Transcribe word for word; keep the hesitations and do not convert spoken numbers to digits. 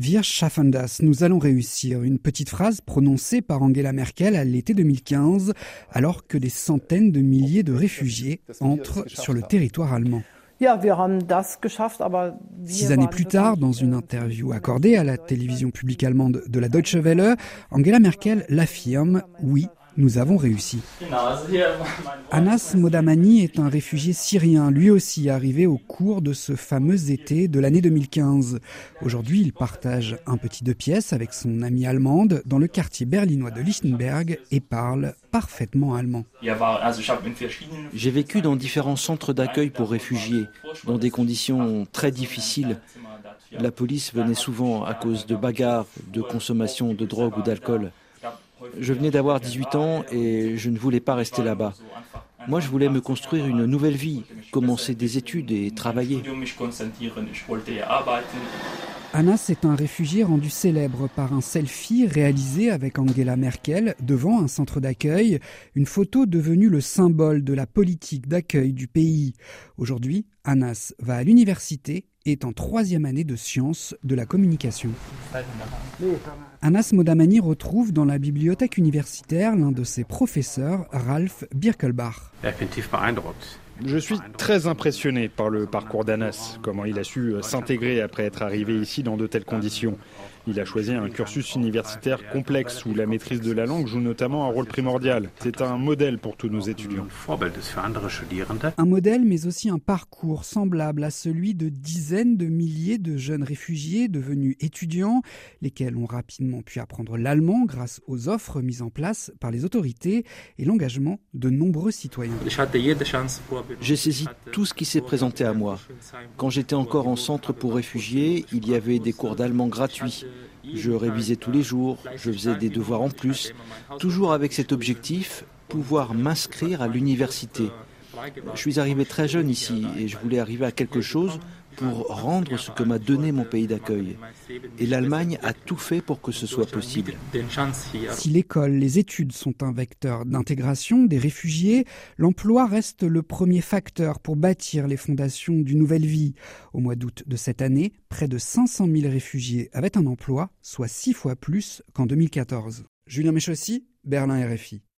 Wir schaffen das, nous allons réussir, une petite phrase prononcée par Angela Merkel à l'été deux mille quinze, alors que des centaines de milliers de réfugiés entrent sur le territoire allemand. Six années plus tard, dans une interview accordée à la télévision publique allemande de la Deutsche Welle, Angela Merkel l'affirme, oui, nous avons réussi. Anas Modamani est un réfugié syrien, lui aussi arrivé au cours de ce fameux été de l'année deux mille quinze. Aujourd'hui, il partage un petit deux pièces avec son amie allemande dans le quartier berlinois de Lichtenberg et parle parfaitement allemand. J'ai vécu dans différents centres d'accueil pour réfugiés, dans des conditions très difficiles. La police venait souvent à cause de bagarres, de consommation de drogue ou d'alcool. Je venais d'avoir dix-huit ans et je ne voulais pas rester là-bas. Moi, je voulais me construire une nouvelle vie, commencer des études et travailler. Anas est un réfugié rendu célèbre par un selfie réalisé avec Angela Merkel devant un centre d'accueil, une photo devenue le symbole de la politique d'accueil du pays. Aujourd'hui, Anas va à l'université et est en troisième année de sciences de la communication. Anas Modamani retrouve dans la bibliothèque universitaire l'un de ses professeurs, Ralf Birkelbach. Je suis très impressionné par le parcours d'Anas, comment il a su s'intégrer après être arrivé ici dans de telles conditions. Il a choisi un cursus universitaire complexe où la maîtrise de la langue joue notamment un rôle primordial. C'est un modèle pour tous nos étudiants. Un modèle, mais aussi un parcours semblable à celui de dizaines de milliers de jeunes réfugiés devenus étudiants, lesquels ont rapidement pu apprendre l'allemand grâce aux offres mises en place par les autorités et l'engagement de nombreux citoyens. J'ai saisi tout ce qui s'est présenté à moi. Quand j'étais encore en centre pour réfugiés, il y avait des cours d'allemand gratuits. Je révisais tous les jours, je faisais des devoirs en plus, toujours avec cet objectif, pouvoir m'inscrire à l'université. Je suis arrivé très jeune ici et je voulais arriver à quelque chose pour rendre ce que m'a donné mon pays d'accueil. Et l'Allemagne a tout fait pour que ce soit possible. Si l'école, les études sont un vecteur d'intégration des réfugiés, l'emploi reste le premier facteur pour bâtir les fondations d'une nouvelle vie. Au mois d'août de cette année, près de cinq cent mille réfugiés avaient un emploi, soit six fois plus qu'en deux mille quatorze. Julien Méchaussy, Berlin R F I.